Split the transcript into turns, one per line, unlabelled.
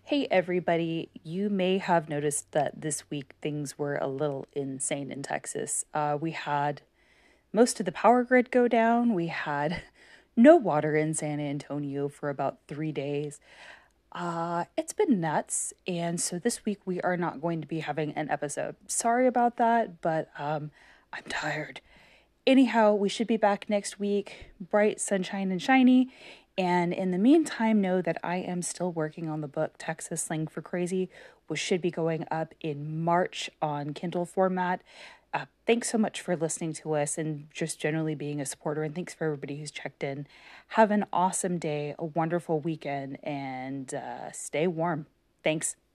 Hey everybody, you may have noticed that this week things were a little insane in Texas. We had most of the power grid go down. We had no water in San Antonio for about 3 days. It's been nuts, and so this week we are not going to be having an episode. Sorry about that, but I'm tired. Anyhow, we should be back next week, bright, sunshine, and shiny. And in the meantime, know that I am still working on the book Texas Slang for Crazy, which should be going up in March on Kindle format. Thanks so much for listening to us and just generally being a supporter. And thanks for everybody who's checked in. Have an awesome day, a wonderful weekend, and stay warm. Thanks.